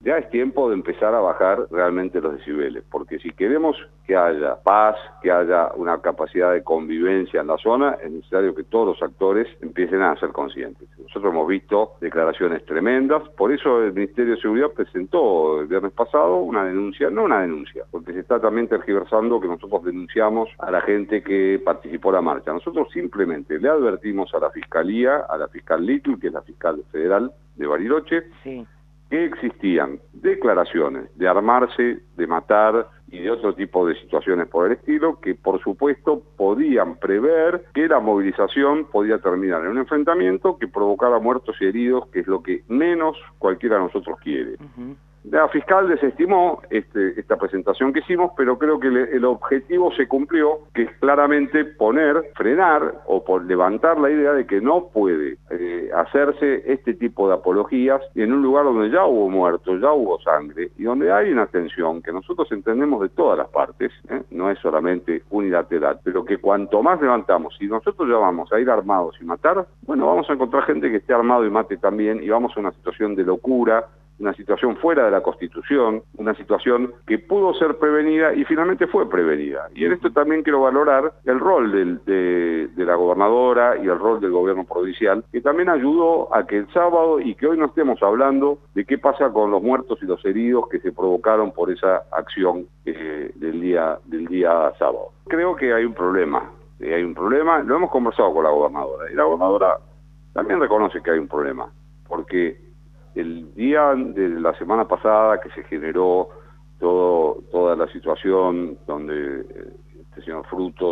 ya es tiempo de empezar a bajar realmente los decibeles, porque si queremos que haya paz, que haya una capacidad de convivencia en la zona, es necesario que todos los actores empiecen a ser conscientes. Nosotros hemos visto declaraciones tremendas, por eso el Ministerio de Seguridad presentó el viernes pasado una denuncia, no una denuncia, porque se está también tergiversando que nosotros denunciamos a la gente que participó en la marcha. Nosotros simplemente le advertimos a la Fiscalía, a la fiscal Little, que es la fiscal federal de Bariloche, sí, que existían declaraciones de armarse, de matar y de otro tipo de situaciones por el estilo, que por supuesto podían prever que la movilización podía terminar en un enfrentamiento que provocara muertos y heridos, que es lo que menos cualquiera de nosotros quiere. La fiscal desestimó esta presentación que hicimos, pero creo que el objetivo se cumplió, que es claramente frenar o levantar la idea de que no puede hacerse este tipo de apologías en un lugar donde ya hubo muertos, ya hubo sangre, y donde hay una tensión que nosotros entendemos de todas las partes, no es solamente unilateral, pero que cuanto más levantamos, si nosotros ya vamos a ir armados y matar, bueno, vamos a encontrar gente que esté armado y mate también, y vamos a una situación de locura, una situación fuera de la Constitución, una situación que pudo ser prevenida y finalmente fue prevenida. Y en esto también quiero valorar el rol de la gobernadora y el rol del gobierno provincial, que también ayudó a que el sábado, y que hoy no estemos hablando de qué pasa con los muertos y los heridos que se provocaron por esa acción del día sábado. Creo que hay un problema, lo hemos conversado con la gobernadora, y la gobernadora también reconoce que hay un problema, porque el día de la semana pasada que se generó toda la situación donde este señor Frutos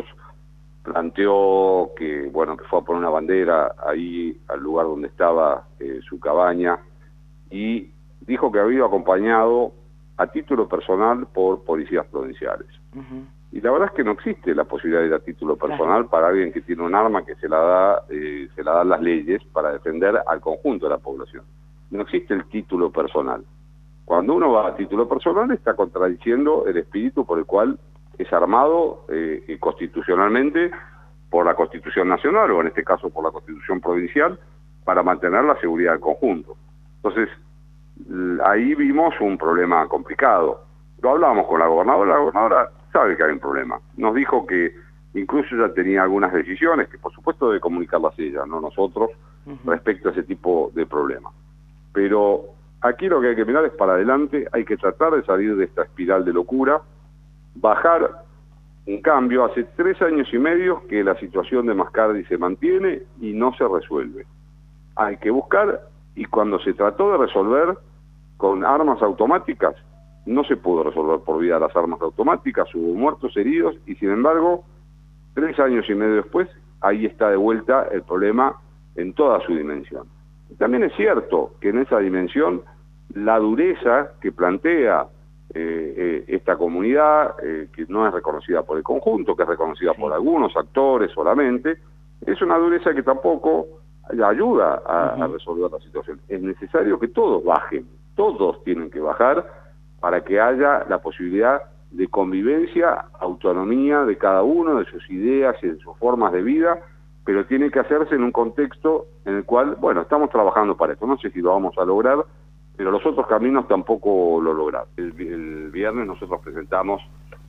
planteó que, bueno, que fue a poner una bandera ahí al lugar donde estaba su cabaña, y dijo que había ido acompañado a título personal por policías provinciales. Y la verdad es que no existe la posibilidad de ir a título personal para alguien que tiene un arma que se la dan las leyes para defender al conjunto de la población. No existe el título personal. Cuando uno va a título personal está contradiciendo el espíritu por el cual es armado constitucionalmente por la Constitución Nacional, o en este caso por la Constitución Provincial, para mantener la seguridad del conjunto. Entonces, ahí vimos un problema complicado. Lo hablamos con la gobernadora sabe que hay un problema. Nos dijo que incluso ya tenía algunas decisiones, que por supuesto debe comunicarlas ella, no nosotros, respecto a ese tipo de problemas. Pero aquí lo que hay que mirar es para adelante, hay que tratar de salir de esta espiral de locura, bajar un cambio. Hace 3 años y medio que la situación de Mascardi se mantiene y no se resuelve. Hay que buscar, y cuando se trató de resolver con armas automáticas, no se pudo resolver por vía de las armas automáticas, hubo muertos, heridos, y sin embargo, 3 años y medio después, ahí está de vuelta el problema en toda su dimensión. También es cierto que en esa dimensión la dureza que plantea esta comunidad, que no es reconocida por el conjunto, que es reconocida por algunos actores solamente, es una dureza que tampoco ayuda a resolver la situación. Es necesario que todos bajen, todos tienen que bajar para que haya la posibilidad de convivencia, autonomía de cada uno, de sus ideas y de sus formas de vida, pero tiene que hacerse en un contexto en el cual, bueno, estamos trabajando para esto. No sé si lo vamos a lograr, pero los otros caminos tampoco lo lograron. El viernes nosotros presentamos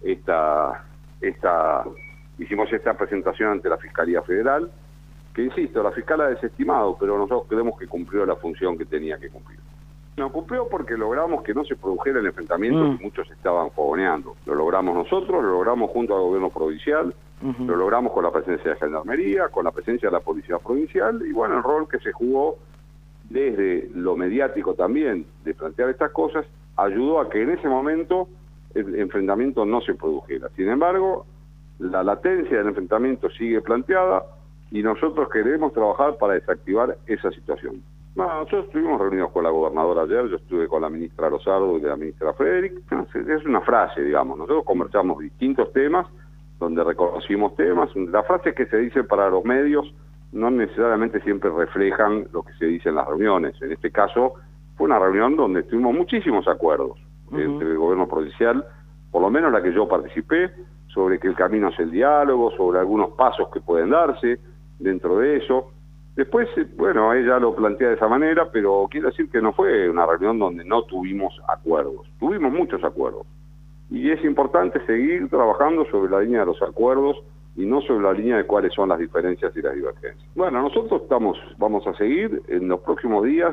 hicimos esta presentación ante la Fiscalía Federal, que insisto, la fiscal ha desestimado, pero nosotros creemos que cumplió la función que tenía que cumplir. No cumplió porque logramos que no se produjera el enfrentamiento que muchos estaban fogoneando. Lo logramos nosotros, lo logramos junto al gobierno provincial, lo logramos con la presencia de Gendarmería, con la presencia de la Policía Provincial, y bueno, el rol que se jugó desde lo mediático también de plantear estas cosas, ayudó a que en ese momento el enfrentamiento no se produjera. Sin embargo, la latencia del enfrentamiento sigue planteada y nosotros queremos trabajar para desactivar esa situación. Bueno, nosotros estuvimos reunidos con la gobernadora ayer, yo estuve con la ministra Lozardo y la ministra Frederick. Es una frase, digamos, nosotros conversamos distintos temas, donde reconocimos temas. Las frases que se dicen para los medios no necesariamente siempre reflejan lo que se dice en las reuniones. En este caso, fue una reunión donde tuvimos muchísimos acuerdos entre el gobierno provincial, por lo menos la que yo participé, sobre que el camino es el diálogo, sobre algunos pasos que pueden darse dentro de eso. Después, bueno, ella lo plantea de esa manera, pero quiero decir que no fue una reunión donde no tuvimos acuerdos. Tuvimos muchos acuerdos. Y es importante seguir trabajando sobre la línea de los acuerdos y no sobre la línea de cuáles son las diferencias y las divergencias. Bueno, nosotros vamos a seguir. En los próximos días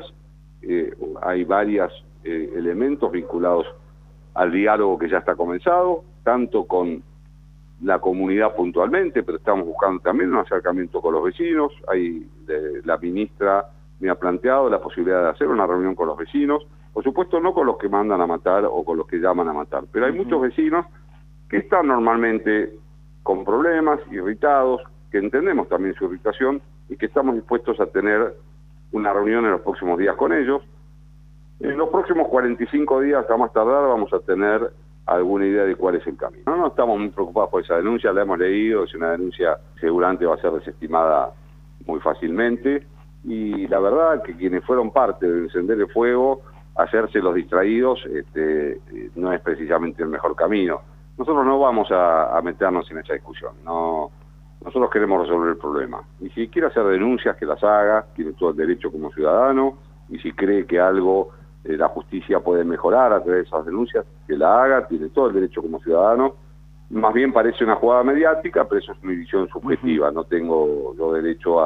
hay varios elementos vinculados al diálogo que ya está comenzado, tanto con la comunidad puntualmente, pero estamos buscando también un acercamiento con los vecinos. La ministra me ha planteado la posibilidad de hacer una reunión con los vecinos, por supuesto no con los que mandan a matar o con los que llaman a matar, pero hay muchos vecinos que están normalmente con problemas, irritados, que entendemos también su irritación y que estamos dispuestos a tener una reunión en los próximos días con ellos. En los próximos 45 días, a más tardar, vamos a tener alguna idea de cuál es el camino. No estamos muy preocupados por esa denuncia, la hemos leído, es una denuncia seguramente va a ser desestimada muy fácilmente, y la verdad que quienes fueron parte de encender el fuego, hacerse los distraídos, no es precisamente el mejor camino. Nosotros no vamos a meternos en esa discusión, no. Nosotros queremos resolver el problema. Y si quiere hacer denuncias, que las haga, tiene todo el derecho como ciudadano, y si cree que algo la justicia puede mejorar a través de esas denuncias, que la haga, tiene todo el derecho como ciudadano. Más bien parece una jugada mediática, pero eso es mi visión subjetiva, no tengo yo derecho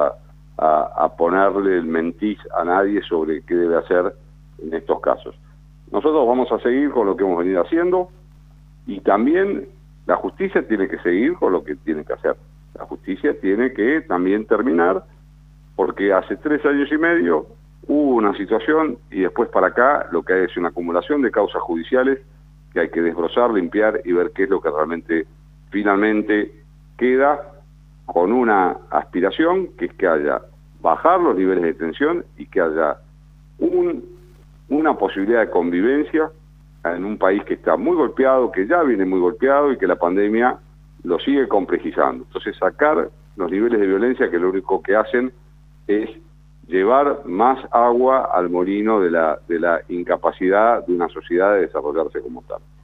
a ponerle el mentís a nadie sobre qué debe hacer en estos casos. Nosotros vamos a seguir con lo que hemos venido haciendo, y también la justicia tiene que seguir con lo que tiene que hacer. La justicia tiene que también terminar, porque hace 3 años y medio hubo una situación y después para acá lo que hay es una acumulación de causas judiciales que hay que desbrozar, limpiar y ver qué es lo que realmente finalmente queda, con una aspiración que es que haya bajar los niveles de tensión y que haya una posibilidad de convivencia en un país que está muy golpeado, que ya viene muy golpeado y que la pandemia lo sigue complejizando. Entonces sacar los niveles de violencia, que lo único que hacen es llevar más agua al molino de la incapacidad de una sociedad de desarrollarse como tal.